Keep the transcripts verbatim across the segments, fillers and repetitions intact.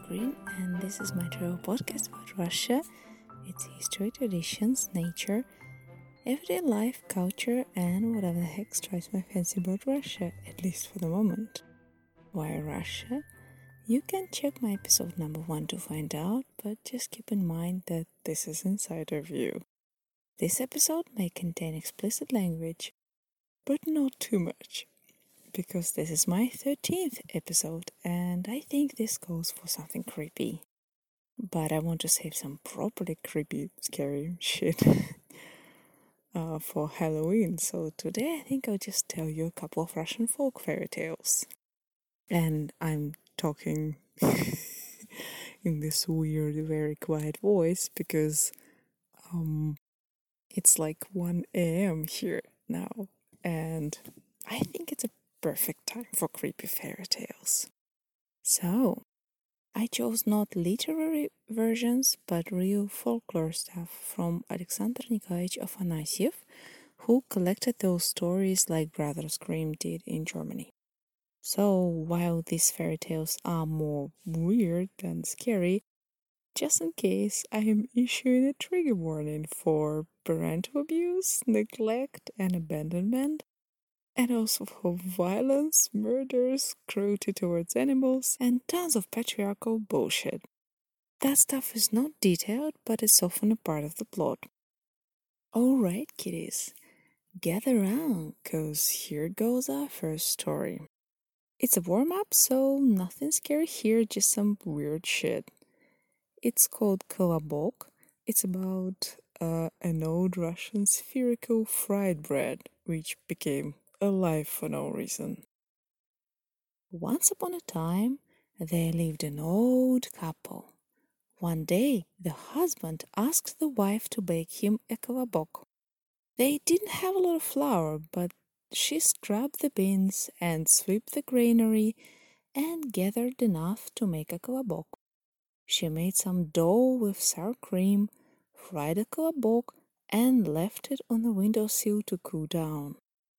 Green, and this is my travel podcast about Russia, its history, traditions, nature, everyday life, culture, and whatever the heck strikes my fancy about Russia, at least for the moment. Why Russia? You can check my episode number one to find out, but just keep in mind that this is insider view. This episode may contain explicit language, but not too much, because this is my thirteenth episode, and I think this goes for something creepy. But I want to save some properly creepy, scary shit uh, for Halloween, so today I think I'll just tell you a couple of Russian folk fairy tales. And I'm talking in this weird, very quiet voice because um, it's like one a.m. here now, and I think it's a perfect time for creepy fairy tales. So, I chose not literary versions, but real folklore stuff from Alexander Nikolaevich Afanasyev, who collected those stories like Brothers Grimm did in Germany. So, while these fairy tales are more weird than scary, just in case, I am issuing a trigger warning for parental abuse, neglect, and abandonment, and also for violence, murders, cruelty towards animals, and tons of patriarchal bullshit. That stuff is not detailed, but it's often a part of the plot. Alright, kiddies, gather round, cause here goes our first story. It's a warm-up, so nothing scary here, just some weird shit. It's called Kolobok. It's about uh, an old Russian spherical fried bread, which became alive for no reason. Once upon a time, there lived an old couple. One day, the husband asked the wife to bake him a kolobok. They didn't have a lot of flour, but she scrubbed the beans and swept the granary and gathered enough to make a kolobok. She made some dough with sour cream, fried a kolobok, and left it on the windowsill to cool down.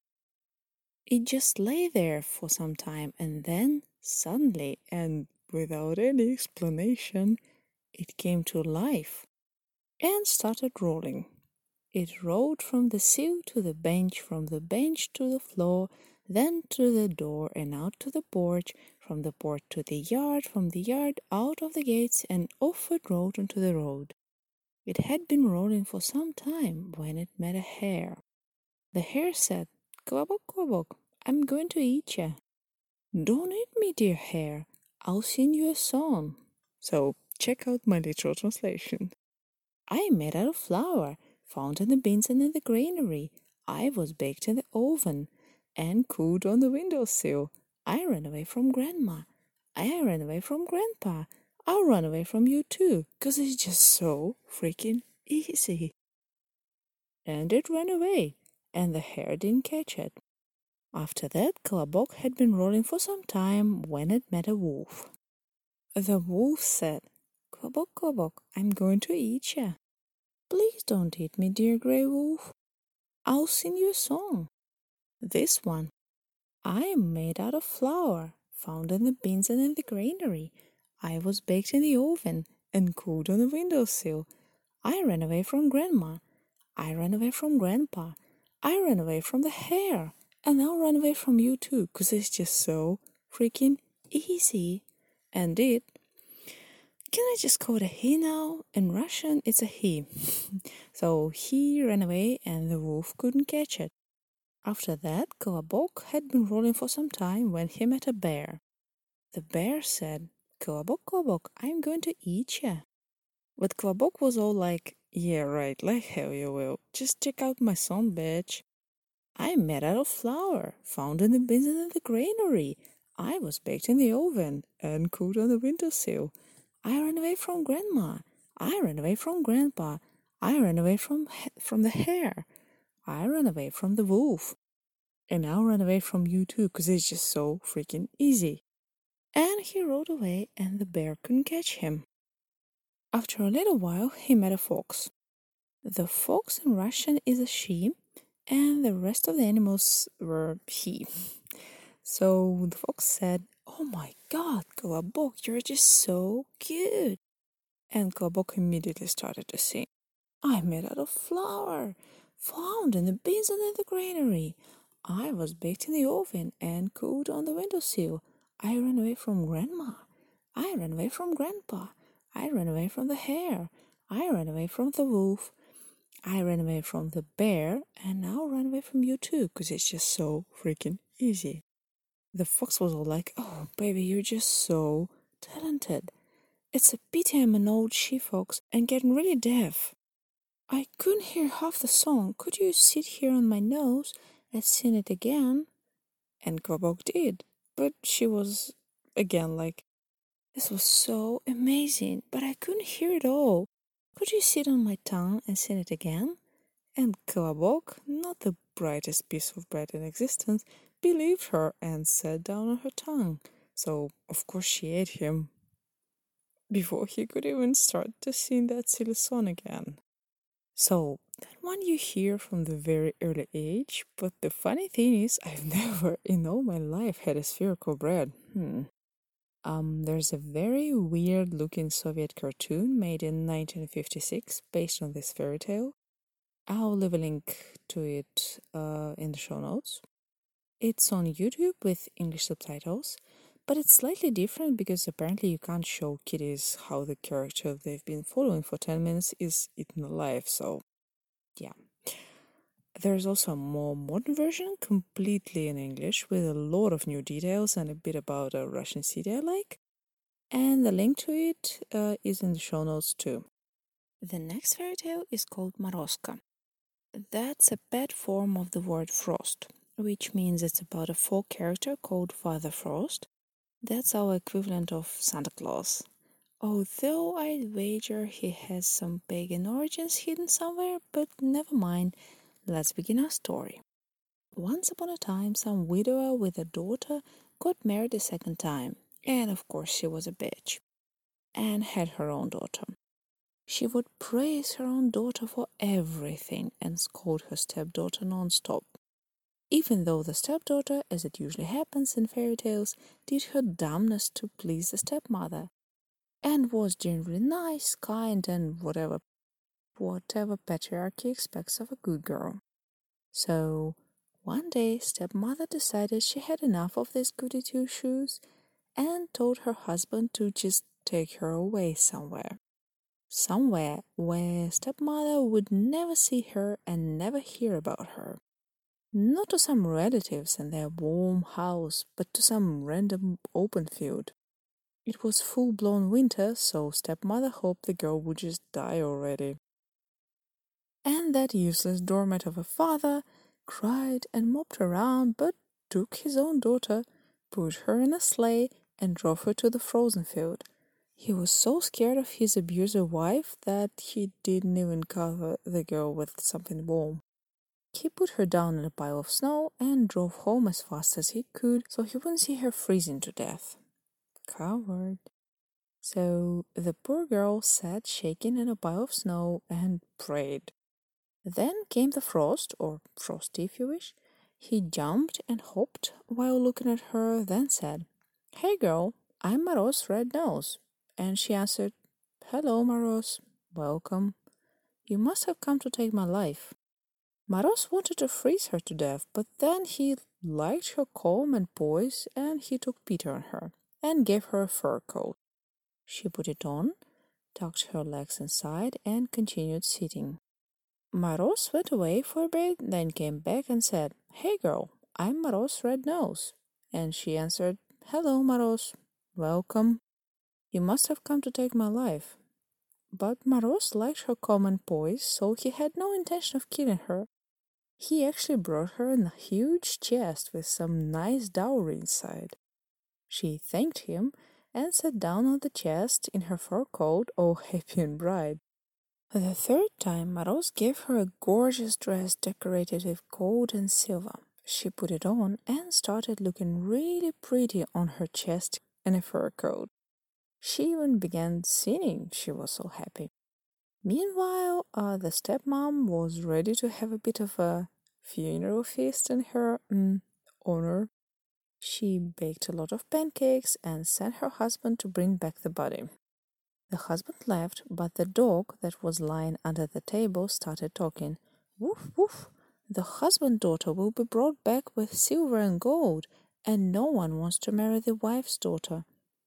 It just lay there for some time, and then, suddenly, and without any explanation, it came to life and started rolling. It rolled from the sill to the bench, from the bench to the floor, then to the door and out to the porch, from the porch to the yard, from the yard out of the gates, and off it rolled onto the road. It had been rolling for some time when it met a hare. The hare said, "Kolobok, kolobok, I'm going to eat ya." "Don't eat me, dear hare. I'll sing you a song." So check out my literal translation. "I am made out of flour, found in the beans and in the granary. I was baked in the oven and cooled on the windowsill. I ran away from Grandma. I ran away from Grandpa. I'll run away from you too, 'cause it's just so freaking easy." And it ran away, and the hare didn't catch it. After that, Kolobok had been rolling for some time when it met a wolf. The wolf said, "Kolobok, kolobok, I'm going to eat ya." "Please don't eat me, dear grey wolf. I'll sing you a song. This one. I am made out of flour, found in the beans and in the granary. I was baked in the oven and cooled on the windowsill. I ran away from Grandma. I ran away from Grandpa. I ran away from the hare. And I'll run away from you too, 'cause it's just so freaking easy." And it Can I just call it a he now? In Russian, it's a he. So he ran away and the wolf couldn't catch it. After that, Kolobok had been rolling for some time when he met a bear. The bear said, "Kolobok, kolobok, I'm going to eat ya." But Kolobok was all like, "Yeah, right, like hell you will. Just check out my song, bitch. I'm made out of flour, found in the beans and in the granary. I was baked in the oven and cooled on the windowsill. I ran away from Grandma. I ran away from Grandpa. I ran away from from the hare. I ran away from the wolf. And I'll run away from you too, 'cause it's just so freaking easy." And he rode away, and the bear couldn't catch him. After a little while, he met a fox. The fox in Russian is a she, and the rest of the animals were he. So the fox said, "Oh my God, Kolobok, you're just so cute." And Kolobok immediately started to sing. "I'm made out of flour, found in the bins under the granary. I was baked in the oven and cooked on the windowsill. I ran away from Grandma. I ran away from Grandpa. I ran away from the hare. I ran away from the wolf. I ran away from the bear, and now run away from you too, 'cause it's just so freaking easy." The fox was all like, "Oh, baby, you're just so talented. It's a pity I'm an old she-fox and getting really deaf. I couldn't hear half the song. Could you sit here on my nose and sing it again?" And Quaboak did, but she was again like, "This was so amazing, but I couldn't hear it all. Could you sit on my tongue and sing it again?" And Quaboak, not the brightest piece of bread in existence, believed her and sat down on her tongue. So, of course, she ate him before he could even start to sing that silly song again. So, that one you hear from the very early age, but the funny thing is, I've never in all my life had a spherical bread. Hmm. Um, there's a very weird looking Soviet cartoon made in nineteen fifty-six based on this fairy tale. I'll leave a link to it uh, in the show notes. It's on YouTube with English subtitles, but it's slightly different because apparently you can't show kiddies how the character they've been following for ten minutes is eaten alive, so yeah. There's also a more modern version, completely in English, with a lot of new details and a bit about a Russian city I like. And the link to it uh, is in the show notes too. The next fairy tale is called Morozka. That's a pet form of the word frost, which means it's about a folk character called Father Frost. That's our equivalent of Santa Claus. Although I'd wager he has some pagan origins hidden somewhere, but never mind. Let's begin our story. Once upon a time, some widower with a daughter got married a second time, and of course she was a bitch, and had her own daughter. She would praise her own daughter for everything and scold her stepdaughter non-stop, even though the stepdaughter, as it usually happens in fairy tales, did her dumbness to please the stepmother, and was generally nice, kind, and whatever whatever patriarchy expects of a good girl. So, one day, stepmother decided she had enough of these goody two-shoes and told her husband to just take her away somewhere. Somewhere where stepmother would never see her and never hear about her. Not to some relatives in their warm house, but to some random open field. It was full-blown winter, so stepmother hoped the girl would just die already. And that useless doormat of a father cried and moped around, but took his own daughter, put her in a sleigh, and drove her to the frozen field. He was so scared of his abuser wife that he didn't even cover the girl with something warm. He put her down in a pile of snow and drove home as fast as he could so he wouldn't see her freezing to death. Coward. So the poor girl sat shaking in a pile of snow and prayed. Then came the frost, or frosty if you wish. He jumped and hopped while looking at her, then said, "Hey girl, I'm Maros Red Nose." And she answered, "Hello, Maros. Welcome. You must have come to take my life." Maros wanted to freeze her to death, but then he liked her calm and poise, and he took pity on her and gave her a fur coat. She put it on, tucked her legs inside, and continued sitting. Maros went away for a bit, then came back and said, "Hey girl, I'm Maros Red Nose." And she answered, "Hello, Maros. Welcome. You must have come to take my life." But Maros liked her calm and poise, so he had no intention of killing her. He actually brought her in a huge chest with some nice dowry inside. She thanked him and sat down on the chest in her fur coat, all happy and bright. The third time, Maros gave her a gorgeous dress decorated with gold and silver. She put it on and started looking really pretty on her chest in a fur coat. She even began singing, she was so happy. Meanwhile, uh, the stepmom was ready to have a bit of a funeral feast in her mm, honor. She baked a lot of pancakes and sent her husband to bring back the body. The husband left, but the dog that was lying under the table started talking. Woof, woof. The husband's daughter will be brought back with silver and gold, and no one wants to marry the wife's daughter.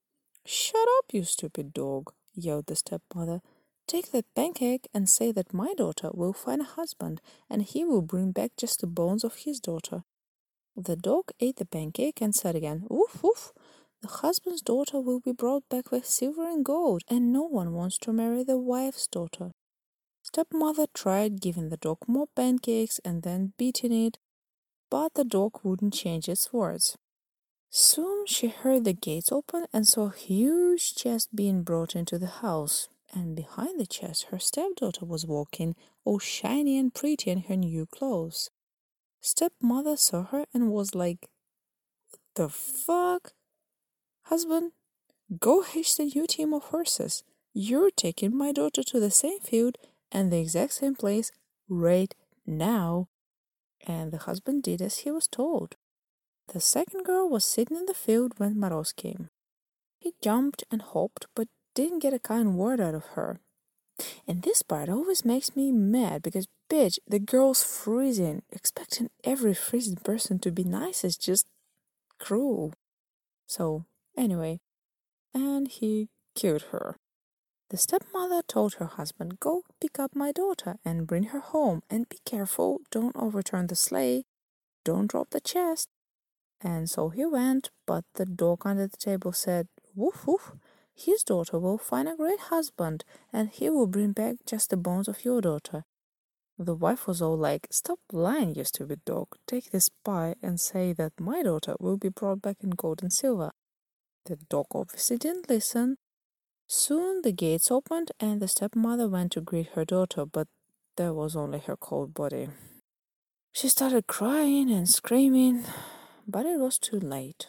Shut up, you stupid dog, yelled the stepmother. Take that pancake and say that my daughter will find a husband, and he will bring back just the bones of his daughter. The dog ate the pancake and said again, Woof, woof. The husband's daughter will be brought back with silver and gold, and no one wants to marry the wife's daughter. Stepmother tried giving the dog more pancakes and then beating it, but the dog wouldn't change its words. Soon she heard the gates open and saw a huge chest being brought into the house, and behind the chest her stepdaughter was walking, all shiny and pretty in her new clothes. Stepmother saw her and was like, The fuck? Husband, go hitch the new team of horses. You're taking my daughter to the same field and the exact same place right now. And the husband did as he was told. The second girl was sitting in the field when Maros came. He jumped and hopped, but didn't get a kind word out of her. And this part always makes me mad because, bitch, the girl's freezing. Expecting every freezing person to be nice is just cruel. So, anyway, and he killed her. The stepmother told her husband, Go pick up my daughter and bring her home, and be careful, don't overturn the sleigh, don't drop the chest. And so he went, but the dog under the table said, Woof, woof, his daughter will find a great husband, and he will bring back just the bones of your daughter. The wife was all like, Stop lying, you stupid dog. Take this pie and say that my daughter will be brought back in gold and silver. The dog obviously didn't listen. Soon the gates opened and the stepmother went to greet her daughter, but there was only her cold body. She started crying and screaming, but it was too late.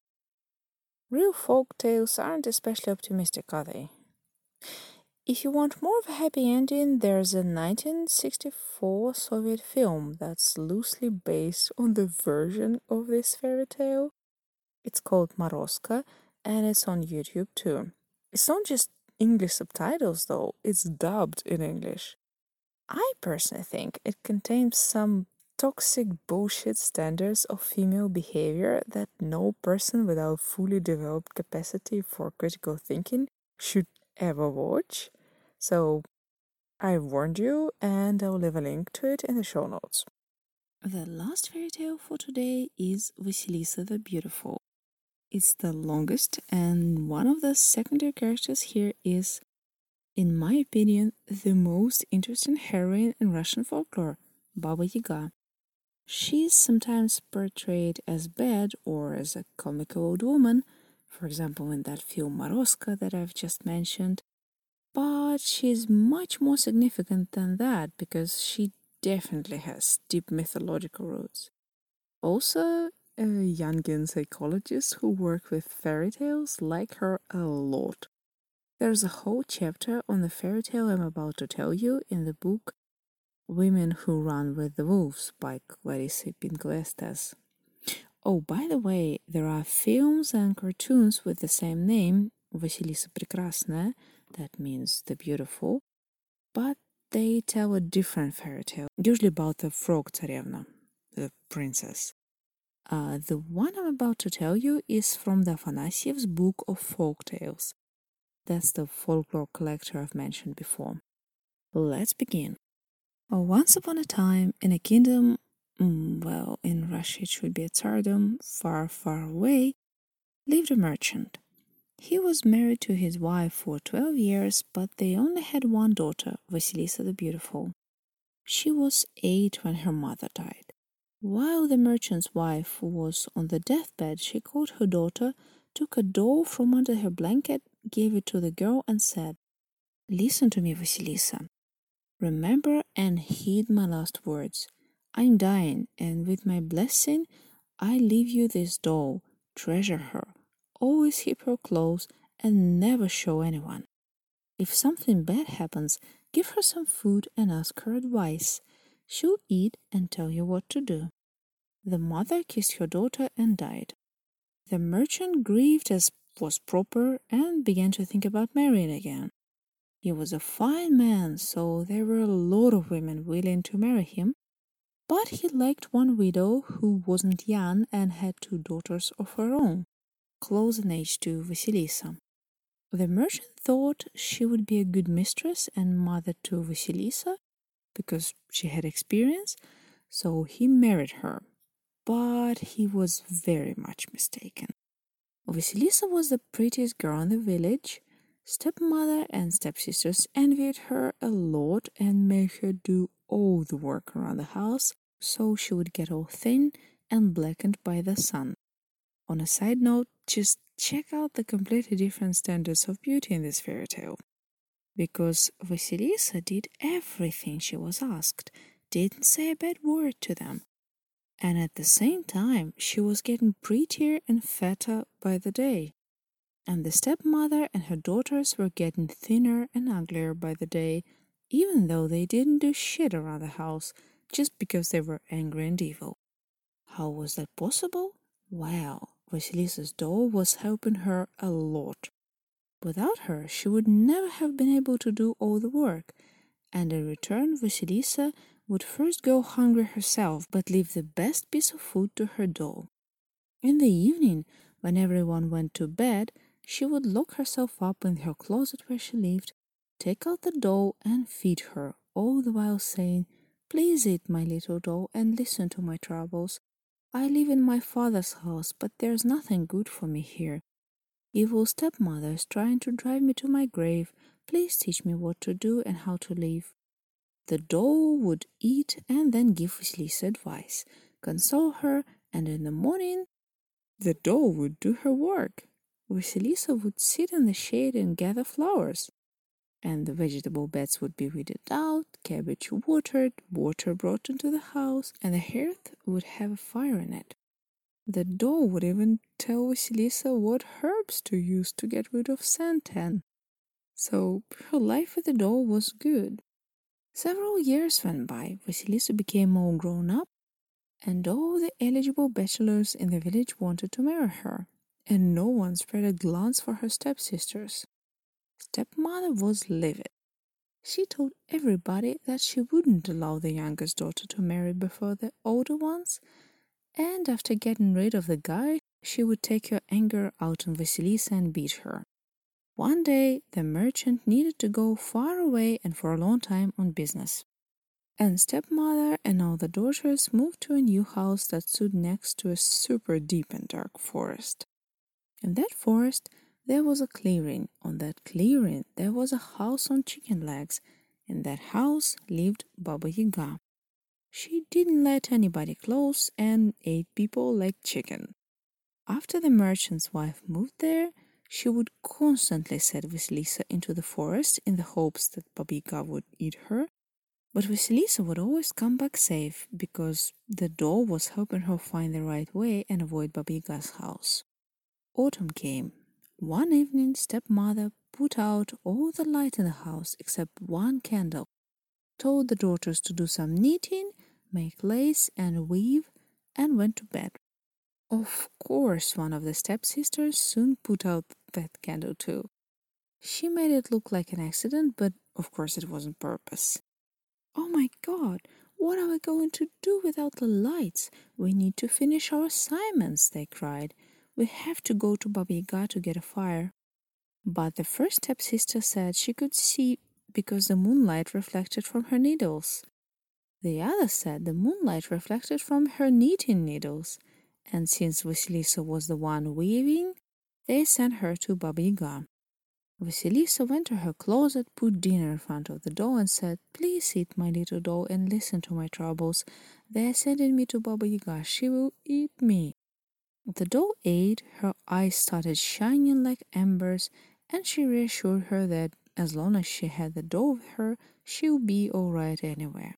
Real folk tales aren't especially optimistic, are they? If you want more of a happy ending, there's a nineteen sixty-four Soviet film that's loosely based on the version of this fairy tale. It's called Maroska, and it's on YouTube too. It's not just English subtitles though, it's dubbed in English. I personally think it contains some toxic bullshit standards of female behavior that no person without fully developed capacity for critical thinking should ever watch. So I warned you, and I'll leave a link to it in the show notes. The last fairy tale for today is Vasilisa the Beautiful. It's the longest, and one of the secondary characters here is, in my opinion, the most interesting heroine in Russian folklore, Baba Yaga. She is sometimes portrayed as bad or as a comical old woman, for example in that film Maroska that I've just mentioned, but she's much more significant than that because she definitely has deep mythological roots. Also, uh, Jungian psychologists who work with fairy tales like her a lot. There's a whole chapter on the fairy tale I'm about to tell you in the book Women Who Run with the Wolves by Clarissa Pinkola-Estes. Oh, by the way, there are films and cartoons with the same name, Vasilisa Прекрасная, that means the beautiful, but they tell a different fairy tale, usually about the frog Tsarevna, the princess. Uh, the one I'm about to tell you is from the Afanasiev's book of folk tales. That's the folklore collector I've mentioned before. Let's begin. Once upon a time, in a kingdom, mm, well, in Russia it should be a tsardom, far, far away, lived a merchant. He was married to his wife for twelve years, but they only had one daughter, Vasilisa the Beautiful. She was eight when her mother died. While the merchant's wife was on the deathbed, she called her daughter, took a doll from under her blanket, gave it to the girl, and said, Listen to me, Vasilisa. Remember and heed my last words. I'm dying, and with my blessing, I leave you this doll. Treasure her. Always keep her close and never show anyone. If something bad happens, give her some food and ask her advice. She'll eat and tell you what to do. The mother kissed her daughter and died. The merchant grieved as was proper and began to think about marrying again. He was a fine man, so there were a lot of women willing to marry him, but he liked one widow who wasn't young and had two daughters of her own, close in age to Vasilisa. The merchant thought she would be a good mistress and mother to Vasilisa because she had experience, so he married her. But he was very much mistaken. Vasilisa was the prettiest girl in the village. Stepmother and stepsisters envied her a lot and made her do all the work around the house, so she would get all thin and blackened by the sun. On a side note, just check out the completely different standards of beauty in this fairy tale. Because Vasilisa did everything she was asked, didn't say a bad word to them. And at the same time, she was getting prettier and fatter by the day. And the stepmother and her daughters were getting thinner and uglier by the day, even though they didn't do shit around the house, just because they were angry and evil. How was that possible? Well, Vasilisa's doll was helping her a lot. Without her, she would never have been able to do all the work, and in return, Vasilisa would first go hungry herself, but leave the best piece of food to her doll. In the evening, when everyone went to bed, she would lock herself up in her closet where she lived, take out the doll and feed her, all the while saying, "Please eat, my little doll, and listen to my troubles. I live in my father's house, but there's nothing good for me here. Evil stepmother is trying to drive me to my grave. Please teach me what to do and how to live." The doll would eat and then give Vasilisa advice, console her, and in the morning, the doll would do her work. Vasilisa would sit in the shade and gather flowers, and the vegetable beds would be weeded out, cabbage watered, water brought into the house, and the hearth would have a fire in it. The doll would even tell Vasilisa what herbs to use to get rid of suntan. So her life with the doll was good. Several years went by. Vasilisa became all grown up, and all the eligible bachelors in the village wanted to marry her, and no one spared a glance for her stepsisters. Stepmother was livid. She told everybody that she wouldn't allow the youngest daughter to marry before the older ones, and after getting rid of the guy, she would take her anger out on Vasilisa and beat her. One day, the merchant needed to go far away and for a long time on business. And stepmother and all the daughters moved to a new house that stood next to a super deep and dark forest. In that forest, there was a clearing. On that clearing, there was a house on chicken legs. In that house lived Baba Yaga. She didn't let anybody close and ate people like chicken. After the merchant's wife moved there, she would constantly send Vasilisa into the forest in the hopes that Baba Yaga would eat her. But Vasilisa would always come back safe because the doll was helping her find the right way and avoid Baba Yaga's house. Autumn came. One evening, stepmother put out all the light in the house except one candle, told the daughters to do some knitting, make lace and weave, and went to bed. Of course, one of the stepsisters soon put out that candle too. She made it look like an accident, but of course it wasn't purpose. "Oh my God, what are we going to do without the lights? We need to finish our assignments," they cried. "We have to go to Baba Yaga to get a fire." But the first stepsister said she could see because the moonlight reflected from her needles. The other said the moonlight reflected from her knitting needles. And since Vasilisa was the one weaving, they sent her to Baba Yaga. Vasilisa went to her closet, put dinner in front of the door, and said, "Please eat, my little doll, and listen to my troubles. They are sending me to Baba Yaga. She will eat me." The doll ate, her eyes started shining like embers, and she reassured her that as long as she had the doll with her, she would be all right anywhere.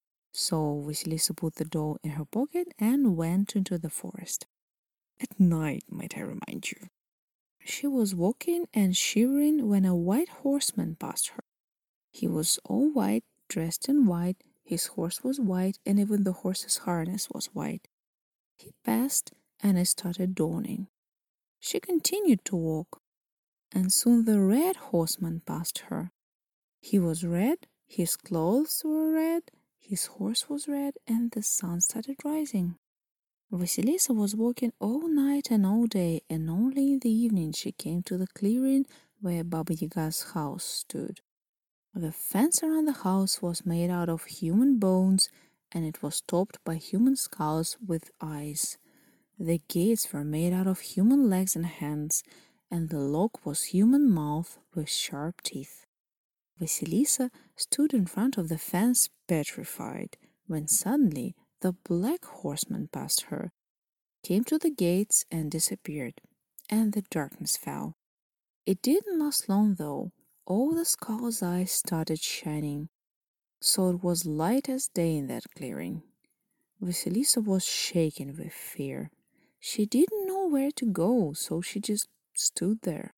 So Vasilisa put the doll in her pocket and went into the forest. At night, might I remind you. She was walking and shivering when a white horseman passed her. He was all white, dressed in white, his horse was white, and even the horse's harness was white. He passed, and it started dawning. She continued to walk, and soon the red horseman passed her. He was red, his clothes were red, his horse was red, and the sun started rising. Vasilisa was walking all night and all day, and only in the evening she came to the clearing where Baba Yaga's house stood. The fence around the house was made out of human bones, and it was topped by human skulls with eyes. The gates were made out of human legs and hands, and the lock was human mouth with sharp teeth. Vasilisa stood in front of the fence petrified, when suddenly the black horseman passed her, came to the gates and disappeared, and the darkness fell. It didn't last long though. All the skull's eyes started shining, so it was light as day in that clearing. Vasilisa was shaken with fear. She didn't know where to go, so she just stood there.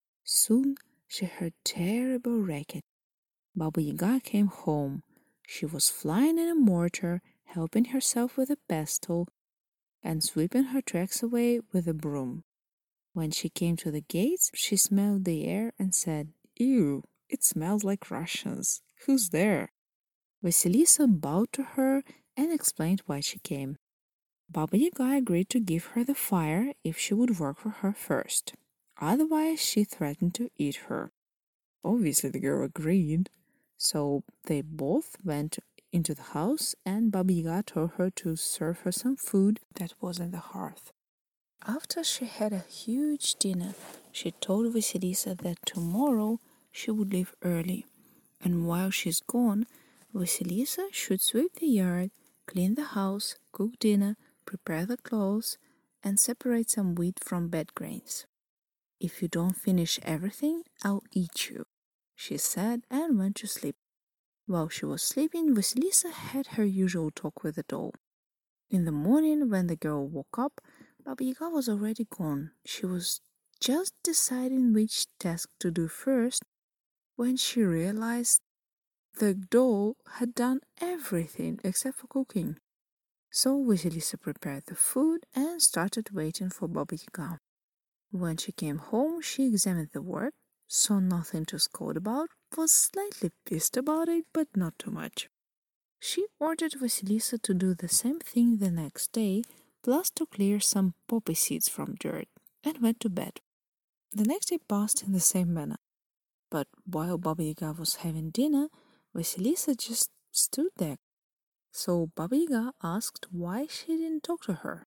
Soon she heard terrible racket. Baba Yaga came home. She was flying in a mortar, helping herself with a pestle, and sweeping her tracks away with a broom. When she came to the gates, she smelled the air and said, "Ew, it smells like Russians. Who's there?" Vasilisa bowed to her and explained why she came. Baba Yaga agreed to give her the fire if she would work for her first. Otherwise, she threatened to eat her. Obviously, the girl agreed. So they both went into the house, and Baba Yaga told her to serve her some food that was in the hearth. After she had a huge dinner, she told Vasilisa that tomorrow she would leave early, and while she's gone, Vasilisa should sweep the yard, clean the house, cook dinner, prepare the clothes, and separate some wheat from bad grains. "If you don't finish everything, I'll eat you," she said, and went to sleep. While she was sleeping, Vasilisa had her usual talk with the doll. In the morning, when the girl woke up, Baba Yaga was already gone. She was just deciding which task to do first when she realized the doll had done everything except for cooking. So Vasilisa prepared the food and started waiting for Baba Yaga. When she came home, she examined the work, saw nothing to scold about, was slightly pissed about it, but not too much. She ordered Vasilisa to do the same thing the next day, plus to clear some poppy seeds from dirt, and went to bed. The next day passed in the same manner. But while Baba Yaga was having dinner, Vasilisa just stood there. So Baba Yaga asked why she didn't talk to her.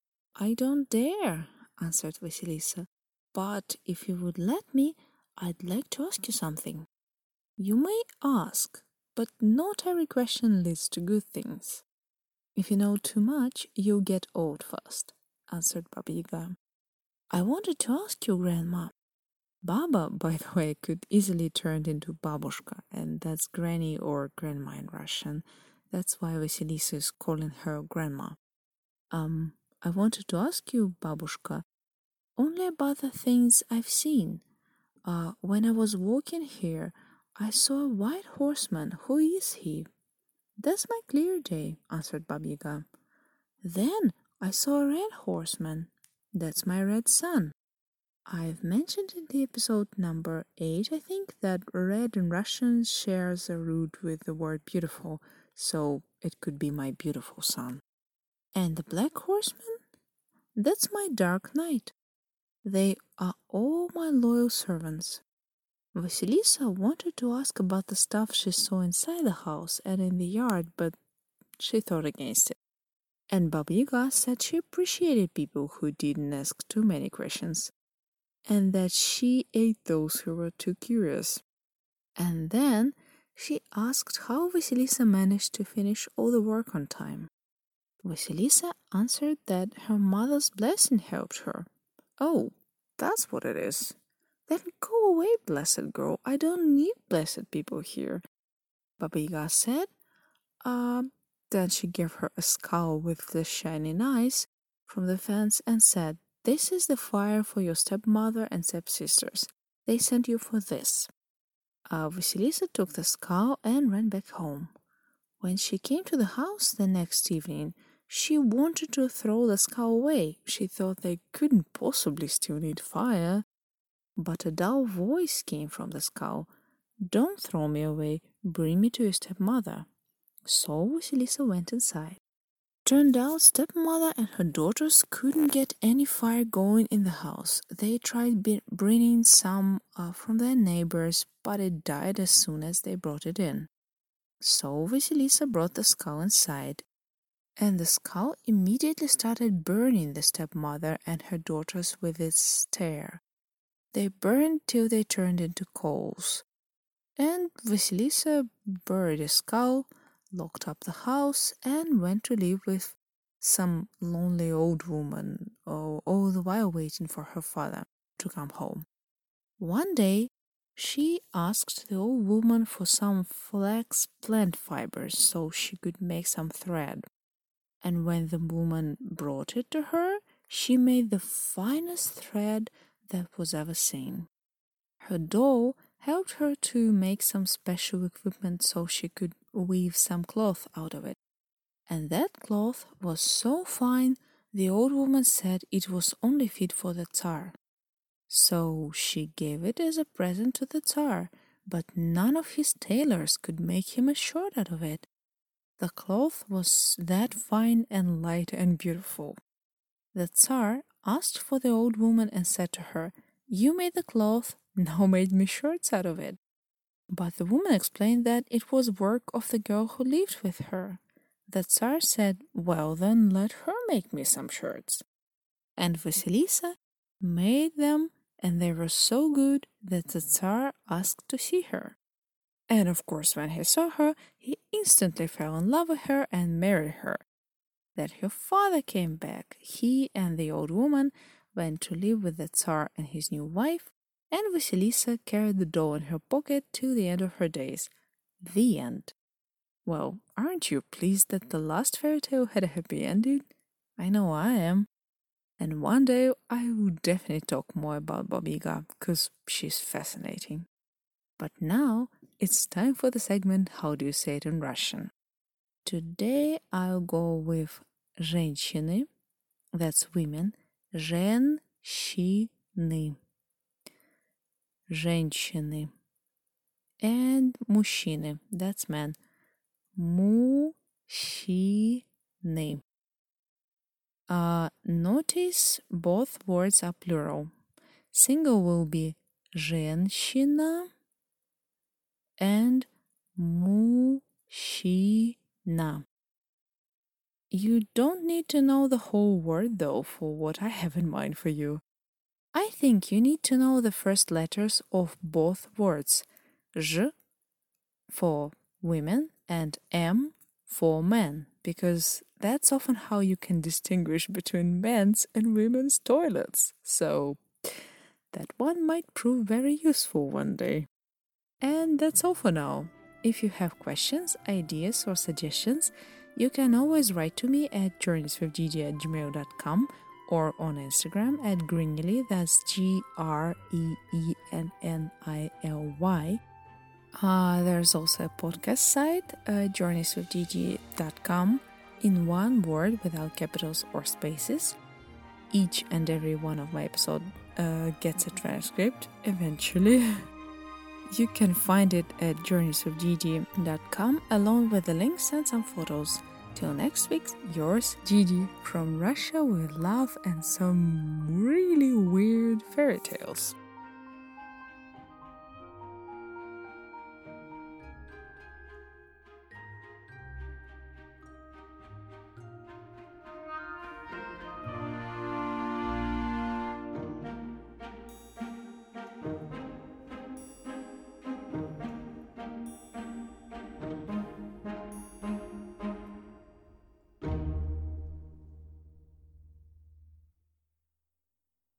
"I don't dare," answered Vasilisa. "But if you would let me, I'd like to ask you something." "You may ask, but not every question leads to good things. If you know too much, you'll get old fast," answered Baba Yaga. "I wanted to ask you, Grandma." Baba, by the way, could easily turn into babushka, and that's granny or grandma in Russian. That's why Vasilisa is calling her grandma. Um, I wanted to ask you, babushka, only about the things I've seen. Uh, when I was walking here, I saw a white horseman. Who is he?" "That's my clear day," answered Baba Yaga. "Then I saw a red horseman. That's my red sun. I've mentioned in the episode number eight, I think, that red in Russian shares a root with the word beautiful, so it could be my beautiful sun. And the black horseman? That's my dark night. They are all my loyal servants." Vasilisa wanted to ask about the stuff she saw inside the house and in the yard, but she thought against it. And Baba Yaga said she appreciated people who didn't ask too many questions, and that she ate those who were too curious. And then she asked how Vasilisa managed to finish all the work on time. Vasilisa answered that her mother's blessing helped her. "Oh, that's what it is. Then go away, blessed girl. I don't need blessed people here," Baba Yaga said. Um, then she gave her a skull with the shining eyes from the fence and said, "This is the fire for your stepmother and stepsisters. They sent you for this." Uh, Vasilisa took the skull and ran back home. When she came to the house the next evening, she wanted to throw the skull away. She thought they couldn't possibly still need fire. But a dull voice came from the skull. "Don't throw me away. Bring me to your stepmother." So Vasilisa went inside. Turned out stepmother and her daughters couldn't get any fire going in the house. They tried bringing some uh, from their neighbors, but it died as soon as they brought it in. So Vasilisa brought the skull inside, and the skull immediately started burning the stepmother and her daughters with its stare. They burned till they turned into coals. And Vasilisa buried the skull, locked up the house, and went to live with some lonely old woman, oh, all the while waiting for her father to come home. One day, she asked the old woman for some flax plant fibers so she could make some thread. And when the woman brought it to her, she made the finest thread that was ever seen. Her doll helped her to make some special equipment so she could weave some cloth out of it. And that cloth was so fine, the old woman said it was only fit for the Tsar. So she gave it as a present to the Tsar, but none of his tailors could make him a shirt out of it. The cloth was that fine and light and beautiful. The Tsar asked for the old woman and said to her, "You made the cloth, now made me shirts out of it." But the woman explained that it was work of the girl who lived with her. The Tsar said, "Well then, let her make me some shirts." And Vasilisa made them, and they were so good that the Tsar asked to see her. And of course, when he saw her, he instantly fell in love with her and married her. Then her father came back. He and the old woman went to live with the Tsar and his new wife, and Vasilisa carried the doll in her pocket till the end of her days. The end. Well, aren't you pleased that the last fairy tale had a happy ending? I know I am. And one day I will definitely talk more about Babiga, because she's fascinating. But now it's time for the segment How Do You Say It in Russian? Today I'll go with женщины, that's women, женщины, женщины, and мужчины, that's men, мужчины. Uh, notice both words are plural. Single will be женщина and мужчина. You don't need to know the whole word though for what I have in mind for you. I think you need to know the first letters of both words. Ž for women and M for men, because that's often how you can distinguish between men's and women's toilets. So that one might prove very useful one day. And that's all for now. If you have questions, ideas, or suggestions, you can always write to me at journeyswithgigi at gmail dot com or on Instagram at Greenily, that's G R E E N N I L Y. Uh, there's also a podcast site, uh, journeys with gigi dot com, in one word without capitals or spaces. Each and every one of my episodes uh, gets a transcript eventually. You can find it at journeys with gigi dot com along with the links and some photos. Till next week, yours, Gigi, from Russia with love and some really weird fairy tales.